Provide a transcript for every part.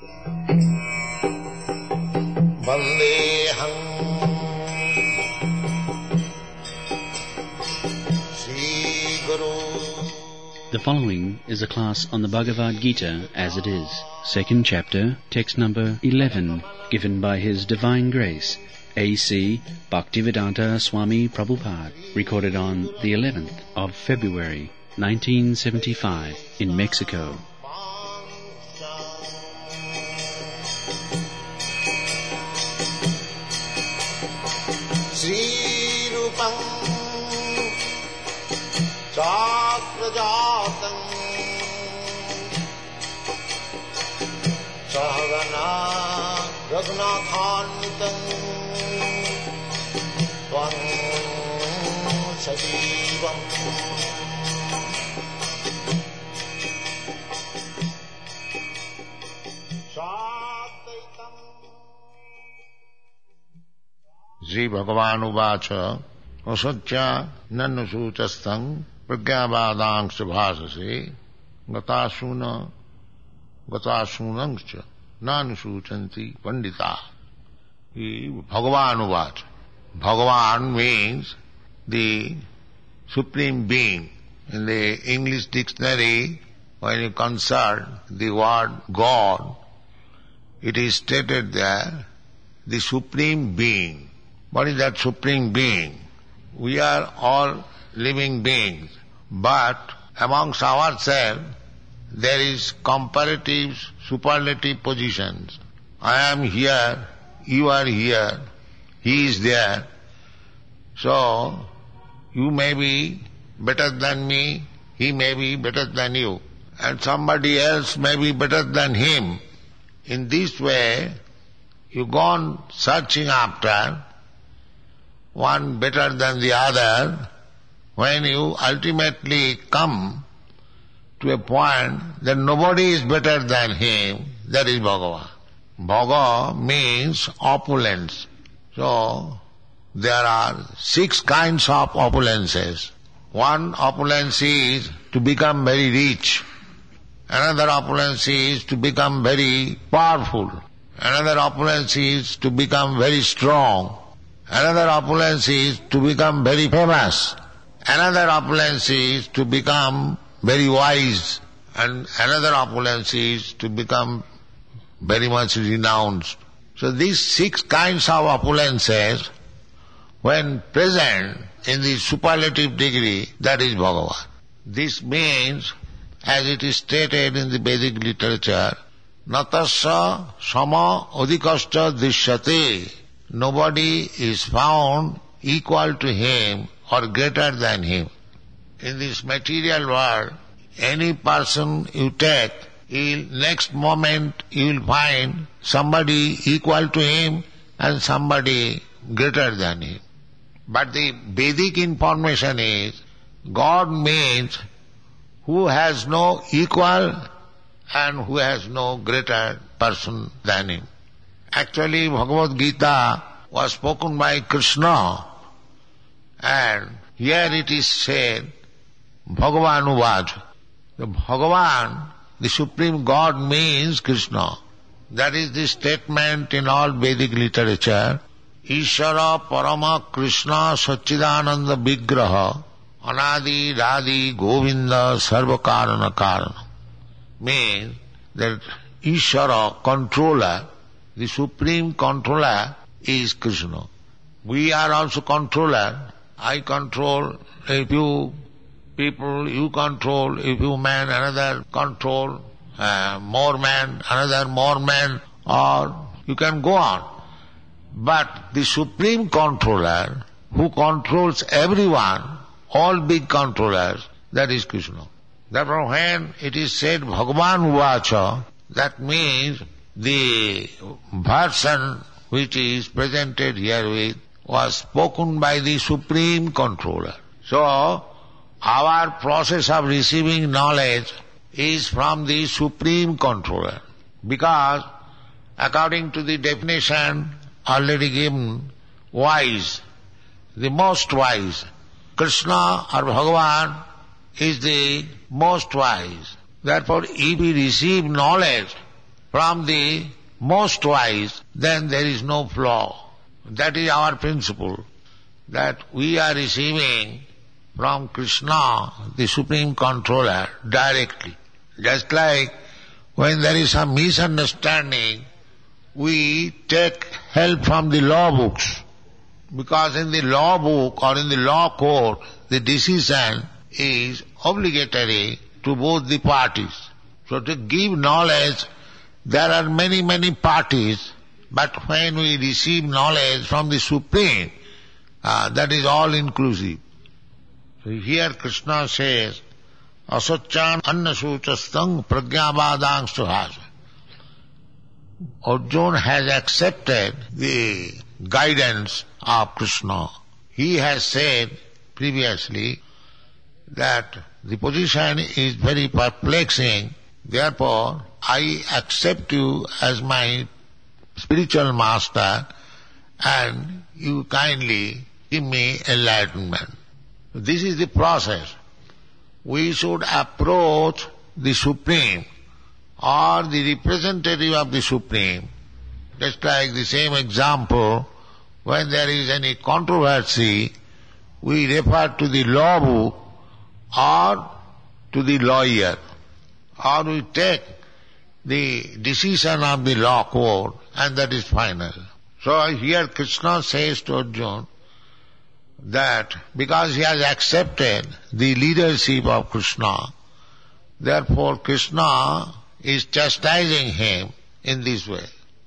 Vandeham Sri Guru. The following is a class on the Bhagavad Gita as it is, second chapter, text number 11, given by His Divine Grace, A.C. Bhaktivedanta Swami Prabhupada, recorded on the 11th of February, 1975, in Mexico. Sri Rupam Chakrajatam Sahagana Raghunathanvitam Tvam Sajivam Sadaitam. Sri Bhagavan Uvacha Asatya Nanasuchastang Pragyavadangscha Bhasase Gatasunangcha Nanasuchanti Pandita. Bhagavan Uvacha. Bhagavan means the Supreme Being. In the English dictionary, when you consult the word God, it is stated there, the Supreme Being. What is that Supreme Being? We are all living beings, but amongst ourselves there is comparative, superlative positions. I am here, you are here, he is there. So, you may be better than me, he may be better than you, and somebody else may be better than him. In this way, you go on searching after one better than the other. When you ultimately come to a point that nobody is better than him, that is Bhagavan. Bhaga means opulence. So, there are 6 kinds of opulences. One opulence is to become very rich. Another opulence is to become very powerful. Another opulence is to become very strong. Another opulence is to become very famous. Another opulence is to become very wise. And another opulence is to become very much renounced. So these 6 kinds of opulences, when present in the superlative degree, that is Bhagavan. This means, as it is stated in the Vedic literature, Natasya sama adhikascha drishyate. Nobody is found equal to him or greater than him. In this material world, any person you take, next moment you will find somebody equal to him and somebody greater than him. But the Vedic information is, God means who has no equal and who has no greater person than him. Actually, Bhagavad Gita was spoken by Krishna, and here it is said, Bhagavan Uvacha. The Bhagavan, the Supreme God, means Krishna. That is the statement in all Vedic literature. Ishvara Parama Krishna Satchidananda Vigraha Anadi Radhi Govinda Sarva Karana Karana. Means that Ishvara, controller, the supreme controller is Krishna. We are also controller. I control a few people, you control a few men, another control more men, another more men, or you can go on. But the supreme controller who controls everyone, all big controllers, that is Krishna. Therefore when it is said Bhagavan Uvacha, that means the version which is presented herewith was spoken by the supreme controller. So, our process of receiving knowledge is from the supreme controller. Because, according to the definition already given, wise, the most wise, Krishna or Bhagavan is the most wise. Therefore, if we receive knowledge from the most wise, then there is no flaw. That is our principle, that we are receiving from Krishna, the Supreme Controller, directly. Just like when there is some misunderstanding, we take help from the law books, because in the law book or in the law court, the decision is obligatory to both the parties. So to give knowledge, there are many parties, but when we receive knowledge from the Supreme, that is all inclusive. So here Krishna says, asachan annasuchastang pragyavadang suhasa. Arjuna has accepted the guidance of Krishna. He has said previously that the position is very perplexing, therefore I accept you as my spiritual master and you kindly give me enlightenment. This is the process. We should approach the Supreme or the representative of the Supreme, just like the same example, when there is any controversy, we refer to the law book or to the lawyer, or we take the decision of the law court, and that is final. So here Krishna says to Arjuna that because he has accepted the leadership of Krishna, therefore Krishna is chastising him in this way.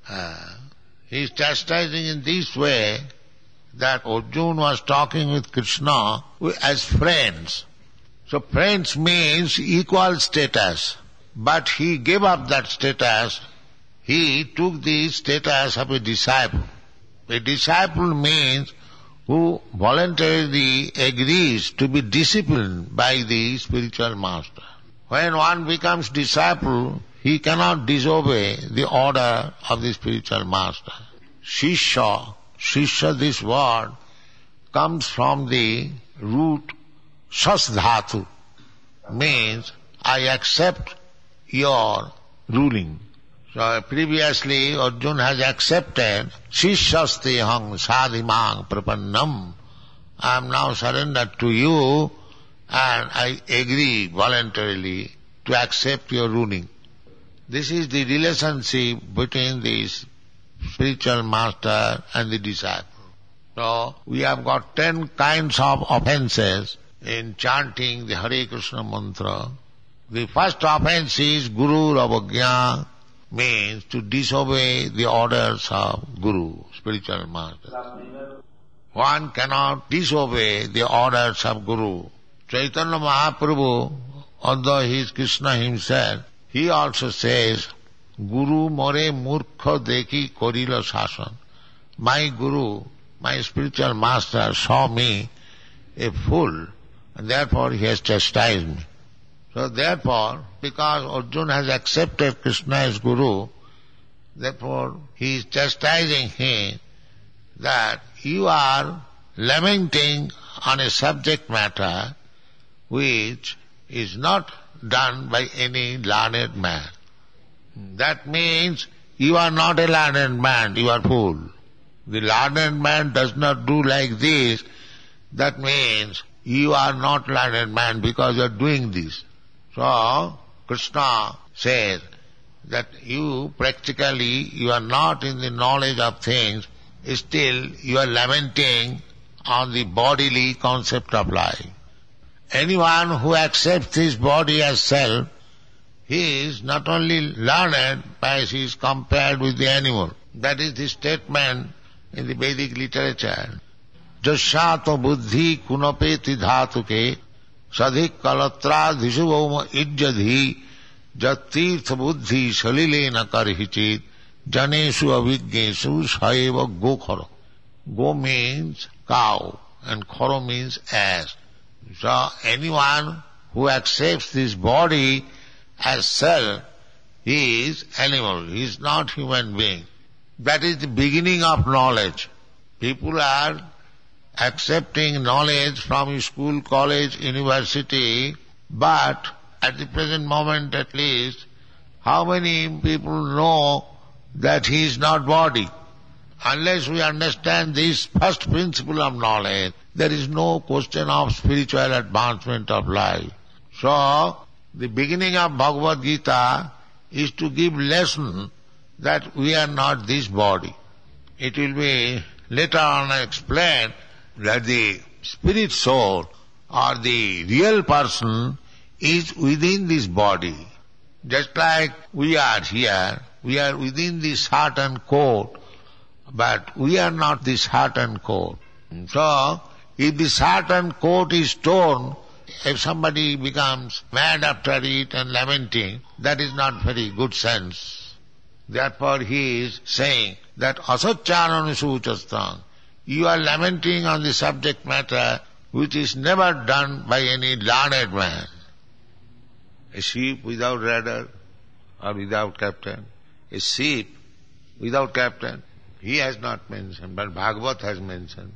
He is chastising in this way that Arjuna was talking with Krishna as friends. So friends means equal status, but he gave up that status. He took the status of a disciple. A disciple means who voluntarily agrees to be disciplined by the spiritual master. When one becomes disciple, he cannot disobey the order of the spiritual master. Shishya, this word comes from the root shas dhatu, means I accept your ruling. So previously Arjuna has accepted Shishyasti hang sadhimang prapannam. I am now surrendered to you and I agree voluntarily to accept your ruling. This is the relationship between the spiritual master and the disciple. So we have got 10 kinds of offences in chanting the Hare Krishna mantra. The first offence is Guru Avagya, means to disobey the orders of Guru, spiritual master. One cannot disobey the orders of Guru. Chaitanya Mahaprabhu, although he is Krishna himself, he also says, Guru more murkha dekhi korila sasan. My Guru, my spiritual master saw me a fool, and therefore he has chastised me. So therefore, because Arjuna has accepted Krishna as Guru, therefore he is chastising him that you are lamenting on a subject matter which is not done by any learned man. That means you are not a learned man, you are fool. The learned man does not do like this. That means you are not learned man because you are doing this. So Krishna says that you are not in the knowledge of things, still you are lamenting on the bodily concept of life. Anyone who accepts his body as self, he is not only learned, but he is compared with the animal. That is the statement in the Vedic literature. Jasyato buddhi kunapeti dhatuke sadhik kalatra dhisuvoma ijjadhi jatirtha buddhi salilena karhichit janesu avijnesu saeva gokhara. Go means cow and khara means ass. So anyone who accepts this body as self, he is animal, he is not human being. That is the beginning of knowledge. People are accepting knowledge from school, college, university, but at the present moment at least, How many people know that he is not body? Unless we understand this first principle of knowledge, there is no question of spiritual advancement of life. So, the beginning of Bhagavad Gita is to give lesson that we are not this body. It will be later on explained that the spirit soul or the real person is within this body. Just like we are here, we are within this heart and coat, but we are not this heart and coat. So, if this heart and coat is torn, if somebody becomes mad after it and lamenting, that is not very good sense. Therefore he is saying that asacchananusuchastang, you are lamenting on the subject matter which is never done by any learned man. A ship without rudder or without captain, a ship without captain, he has not mentioned, but Bhagavat has mentioned.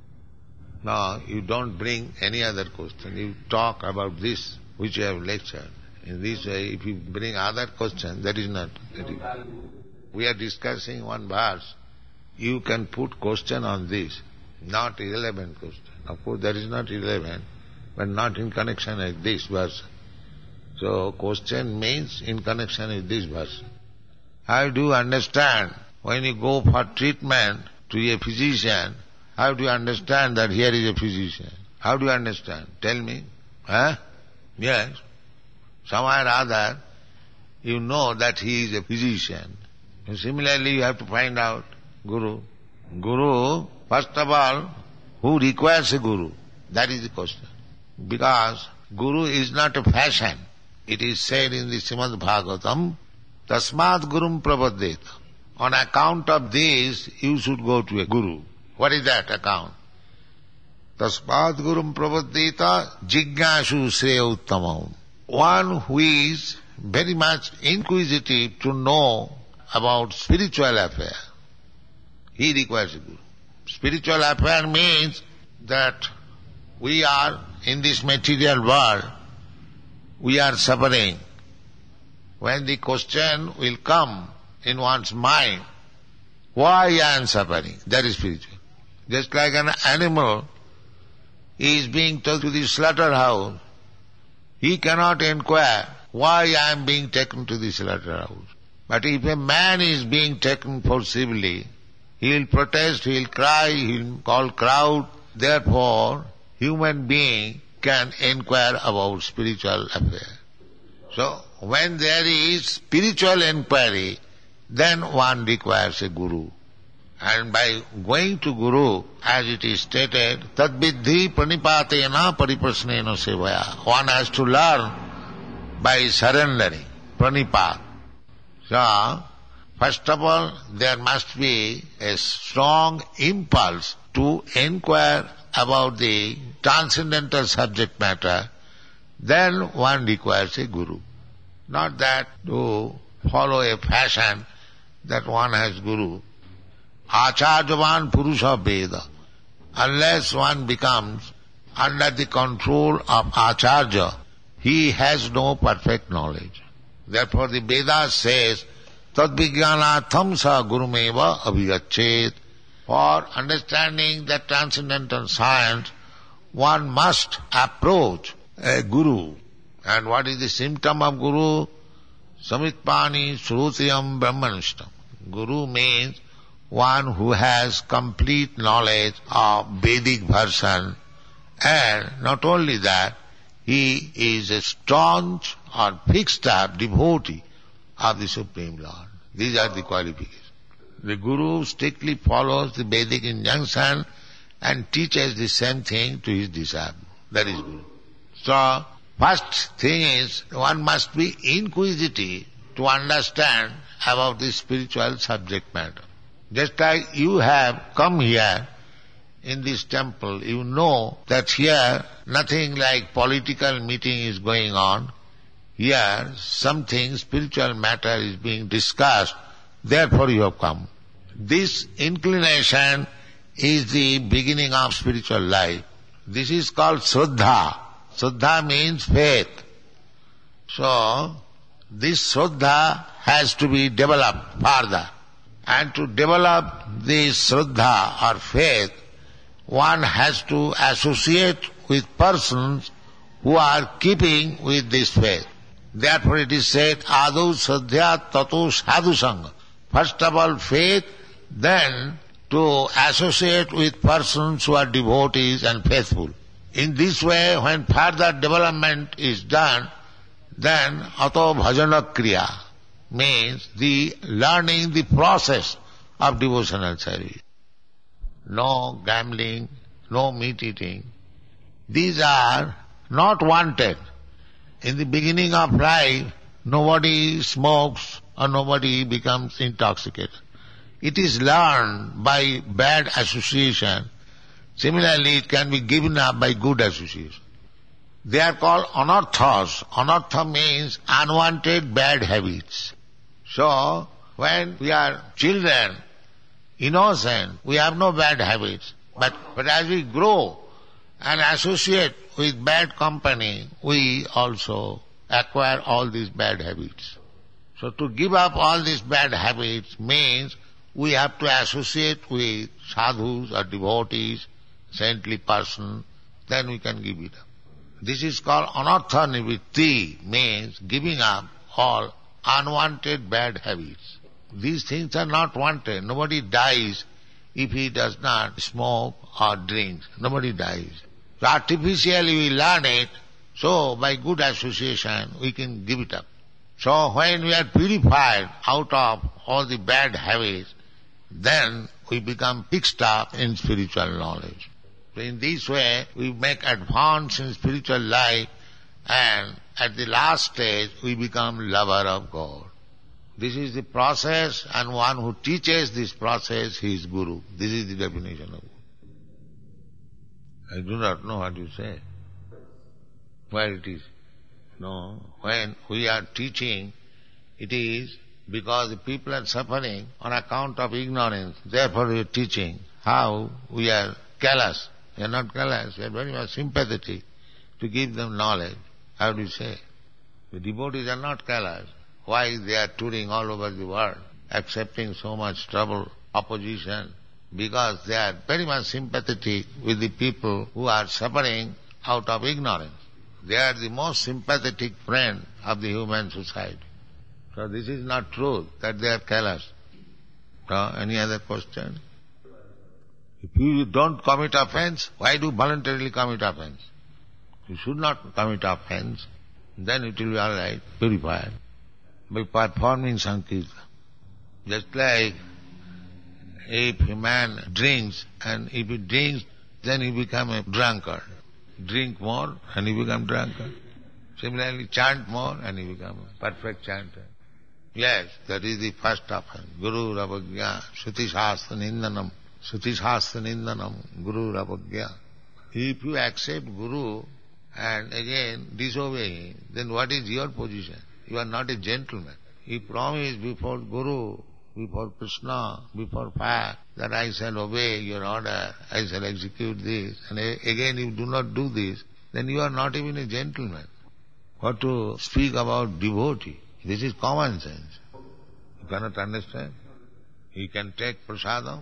No, you don't bring any other question. You talk about this which you have lectured. In this way, if you bring other question, that is not. We are discussing one verse. You can put question on this, not irrelevant question. Of course, that is not irrelevant, but not in connection with this verse. So, question means in connection with this verse. How do you understand when you go for treatment to a physician? How do you understand that here is a physician? How do you understand? Tell me. Huh? Yes. Somewhere or other, you know that he is a physician. And similarly, you have to find out Guru. Guru, first of all, who requires a Guru? That is the question. Because Guru is not a fashion. It is said in the Srimad Bhagavatam, Tasmat Gurum Prapaddeta. On account of this, you should go to a Guru. What is that account? Tasmat Gurum Prapaddeta Jignashu Shreya Uttamam. One who is very much inquisitive to know about spiritual affair, he requires a Guru. Spiritual affair means that we are in this material world, we are suffering. When the question will come in one's mind, why I am suffering? That is spiritual. Just like an animal is being taken to the slaughterhouse, he cannot inquire why I am being taken to the slaughterhouse. But if a man is being taken forcibly, he will protest, he will cry, he will call crowd. Therefore, human being can inquire about spiritual affair. So, when there is spiritual inquiry, then one requires a Guru. And by going to Guru, as it is stated, tadviddhi pranipatena pariprasnena sevaya. One has to learn by surrendering, pranipat. So, first of all, there must be a strong impulse to inquire about the transcendental subject matter. Then one requires a Guru. Not that to follow a fashion that one has Guru. Acharyavan Purusha Veda. Unless one becomes under the control of Acharya, he has no perfect knowledge. Therefore the Veda says, Tadvijnanatham sa gurumeva abhigachet. For understanding that transcendental science, one must approach a Guru. And what is the symptom of Guru? Samitpani Shrutiyam Brahmanishtam. Guru means one who has complete knowledge of Vedic version, and not only that, he is a staunch or fixed up devotee of the Supreme Lord. These are the qualifications. The Guru strictly follows the Vedic injunction and teaches the same thing to his disciple. That is Guru. So, first thing is, one must be inquisitive to understand about the spiritual subject matter. Just like you have come here in this temple, you know that here nothing like political meeting is going on. Here something spiritual matter is being discussed, therefore you have come. This inclination is the beginning of spiritual life. This is called Shraddha. Shraddha means faith. So, this Shraddha has to be developed further. And to develop this Shraddha or faith, one has to associate with persons who are keeping with this faith. Therefore it is said, Adu Shraddha Tato Sadhu Sangha. First of all faith, then to associate with persons who are devotees and faithful. In this way, when further development is done, then Ato Bhajana Kriya means the learning the process of devotional service. No gambling, no meat eating. These are not wanted. In the beginning of life, nobody smokes or nobody becomes intoxicated. It is learned by bad association. Similarly, it can be given up by good association. They are called anarthas. Anartha means unwanted bad habits. So, when we are children, innocent, we have no bad habits. But as we grow and associate with bad company, we also acquire all these bad habits. So to give up all these bad habits means we have to associate with sadhus or devotees, saintly person, then we can give it up. This is called anartha nivritti, means giving up all unwanted bad habits. These things are not wanted. Nobody dies if he does not smoke or drink. Nobody dies. So artificially we learn it, so by good association we can give it up. So when we are purified out of all the bad habits, then we become fixed up in spiritual knowledge. So in this way we make advance in spiritual life, and at the last stage we become lover of God. This is the process, and one who teaches this process, he is Guru. This is the definition of Guru. I do not know what you say, where it is. No, when we are teaching, it is because the people are suffering on account of ignorance. Therefore we are teaching. How? We are callous. We are not callous. We are very much sympathetic to give them knowledge. How do you say? The devotees are not callous. Why they are touring all over the world, accepting so much trouble, opposition? Because they are very much sympathetic with the people who are suffering out of ignorance. They are the most sympathetic friend of the human society. So this is not true that they are callous. Any other question? If you don't commit offense, why do you voluntarily commit offense? You should not commit offense, then it will be all right, purified, by performing Sankirtan. Just like if a man drinks, and if he drinks, then he becomes a drunkard. Drink more and he becomes drunkard. Similarly, chant more and he becomes a perfect chanter. Yes, that is the first offense. Guru Ravagya, Shruti Shastra Nindanam, Shruti Shastra Nindanam, Guru Ravagya. If you accept Guru and again disobey him, then what is your position? You are not a gentleman. He promised before Guru, before Krishna, before fire, that I shall obey your order, I shall execute this, and again you do not do this, then you are not even a gentleman. What to speak about devotee? This is common sense. You cannot understand? You can take prasadam.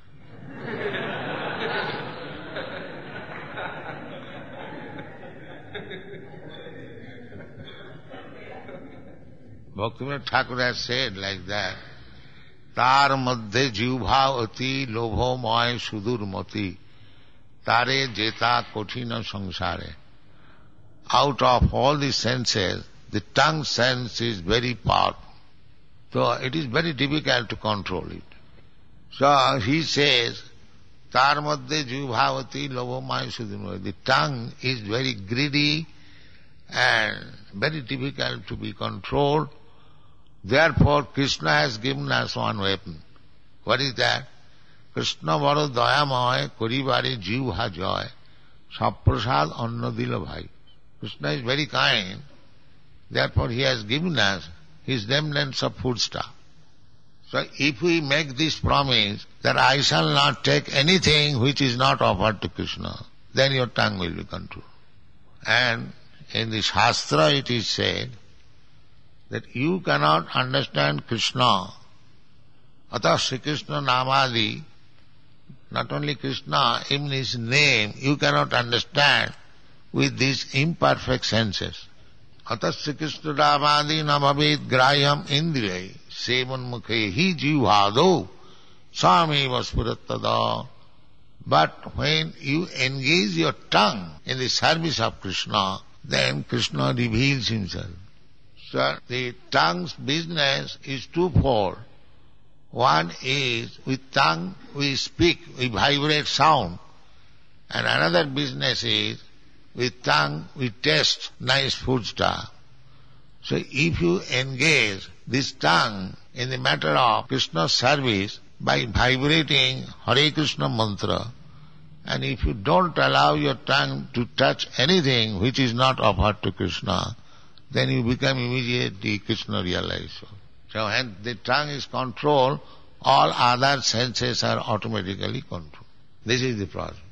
Bhaktivinoda Thakur has said like that, तार मध्य जीवभावती लोभोमय सुदूरमती तारे जेता कठिन संसारे. Out of all the senses, the tongue sense is very powerful. So it is very difficult to control it. So he says, तार मध्य जीवभावती लोभोमय सुदूरमती. The tongue is very greedy and very difficult to be controlled. Therefore, Krishna has given us one weapon. What is that? Krishna baro dayamoy koribare jivha joy saprasad anna dilo bhai. Krishna is very kind. Therefore, he has given us his remnants of foodstuff. So, if we make this promise that I shall not take anything which is not offered to Krishna, then your tongue will be controlled. And in the Shastra it is said, that you cannot understand Krishna. Atah Sri Krishna Namadi, not only Krishna, even his name, you cannot understand with these imperfect senses. Atah Sri Krishna Namadi namavid grayam indriyai sevan mukhe hi jivhado sameva spurattada. But when you engage your tongue in the service of Krishna, then Krishna reveals himself. So the tongue's business is twofold. One is with tongue we speak, we vibrate sound. And another business is with tongue we taste nice food stuff. So if you engage this tongue in the matter of Krishna's service by vibrating Hare Krishna mantra, and if you don't allow your tongue to touch anything which is not offered to Krishna, then you become immediately Krishna realized. So when the tongue is controlled, all other senses are automatically controlled. This is the problem.